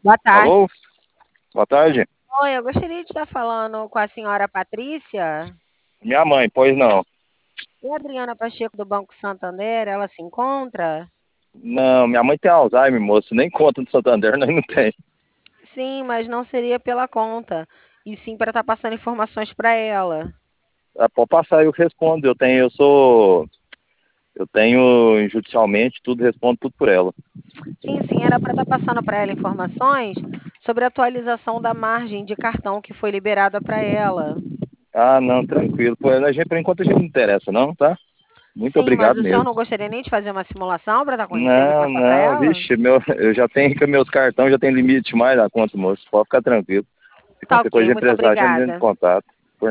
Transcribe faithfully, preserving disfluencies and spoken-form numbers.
Boa tarde. Alô? Boa tarde. Oi, eu gostaria de estar falando com a senhora Patrícia. Minha mãe, pois não. E a Adriana Pacheco do Banco Santander, ela se encontra? Não, minha mãe tem Alzheimer, moço. Nem conta do Santander, nós não tem. Sim, mas não seria pela conta, e sim para estar passando informações para ela. Ah, pode passar, eu respondo. Eu tenho, eu sou. Eu tenho judicialmente, tudo, respondo tudo por ela. Sim, sim, era para estar passando para ela informações sobre a atualização da margem de cartão que foi liberada para ela. Ah, não, tranquilo. Pô, a gente, por enquanto a gente não interessa, não, tá? Muito Sim, mas obrigado o senhor mesmo. não gostaria nem de fazer uma simulação para estar conhecendo e Não, passar para não, ela? vixe, meu, eu já tenho que meus cartões já tem limite mais da conta, moço. Pode ficar tranquilo. Se Tá qualquer ok, coisa de muito empresário, a gente entra em obrigada. contato.